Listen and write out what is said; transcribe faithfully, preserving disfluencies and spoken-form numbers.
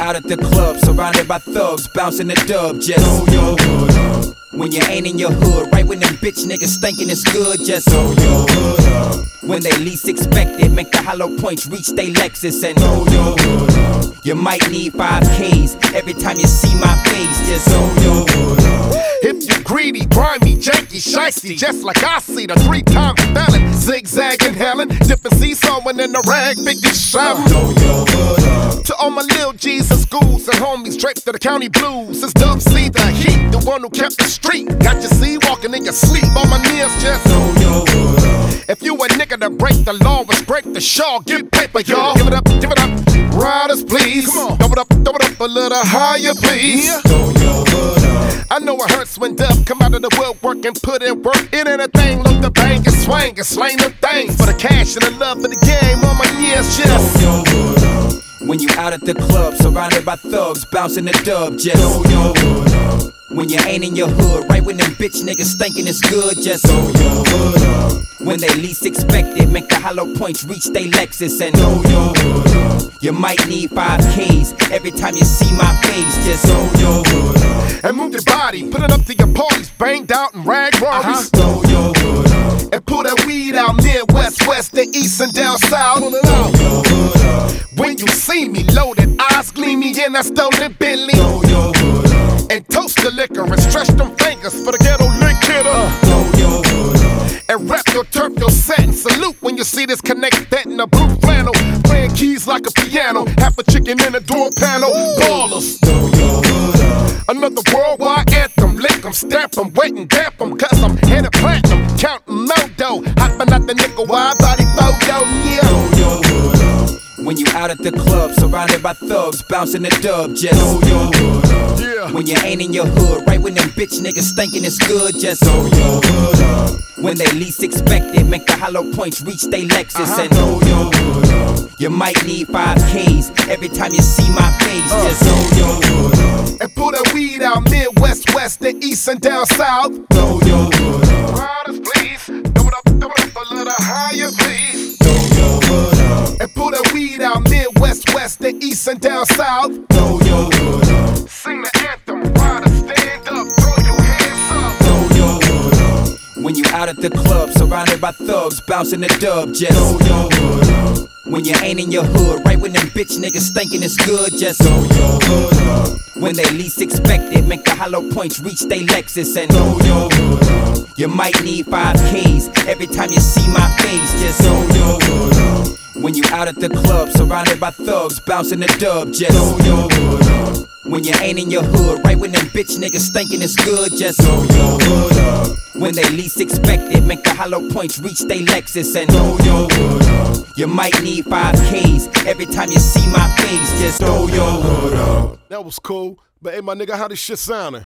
out at the club, surrounded by thugs, bouncing the dub, just throw your hood up. When you ain't in your hood, right when them bitch niggas thinking it's good, just throw your hood up. When they least expect it, make the hollow points reach they Lexus and throw your hood up. You might need five K's every time you see my face, just throw your hood up. If you greedy, grimy, janky, shiesty, just like I see the three-time felon, zigzagging, helen, dipping seesawing in the rag, big shine. Throw your hood up. To all my lil G's in schools and homies draped to the county blues, it's Dub C the heat, the one who kept the street. Got your C walking in your sleep, on my knees just throw your hood up. If you a nigga that break the law, was break the shawl, give paper, y'all. Give it up, give it up, riders please. Come on, double it up, double it up a little higher, please. Throw your hood up. I know it hurts when Dub come out of the woodwork and put in work. It ain't a thing, look the bang and swing and slang them things. For the cash and the love for the game, on my knees just throw your hood up. When you out at the club, surrounded by thugs, bouncing the dub, just throw your hood up. When you ain't in your hood, right when them bitch niggas thinking it's good, just throw your hood up. When they least expect it, make the hollow points reach they Lexus and throw your hood up. You might need five K's every time you see my face, just throw your hood up. And move your body, put it up to your parties, banged out and rag Rarries. Uh-huh. Throw your hood up. And pull that weed out Midwest, west, and east, and down south. Pull it out. Throw your hood up. When you see me loaded, eyes gleamy in that stolen Bentley. Throw your hood up. And toast the liquor and stretch them fingers for the ghetto lick hitter. Uh, throw your hood up. And rap your turf, your set, and salute when you see this connect that in a blue flannel. Playing keys like a piano, half a chicken in a door panel. Ballers. Throw your hood up. Another worldwide anthem, lick 'em, stamp 'em, wait and damp 'em, cause I'm headed platinum, counting no dough, hopping out the nickel, wide body photo, yeah. Throw your hood up. When you out at the club, surrounded by thugs, bouncing the dub, just throw your hood up. Yeah. When you ain't in your hood, right when them bitch niggas thinking it's good, just throw your hood up. When they least expect it, make the hollow points reach they Lexus uh-huh. and throw your hood up. You might need five K's every time you see my face, uh. just throw your hood up. And pull that weed out Midwest, west, and east, and down south. Throw your hood up. Riders please, double up, double up a little higher please. Throw your hood up. And pull that weed out Midwest, west, and east, and down south. Throw your hood up. Sing the anthem, riders stand up, throw your hands up. Throw your hood up. When you out at the club, surrounded by thugs, bouncing the dub, just throw your hood up. When you ain't in your hood, right when them bitch niggas thinking it's good, just throw your hood up. When they least expect it, make the hollow points reach they Lexus and throw your hood up. You might need five K's every time you see my face, just throw your hood up. When you out at the club, surrounded by thugs, bouncing the dub, just throw your hood up. When you ain't in your hood, right when them bitch niggas thinking it's good, just throw your hood up. When they least expect it, make the hollow points reach they Lexus and throw your hood up. You might need five K's every time you see my face, just throw your hood up. That was cool, but hey my nigga, how this shit sounding?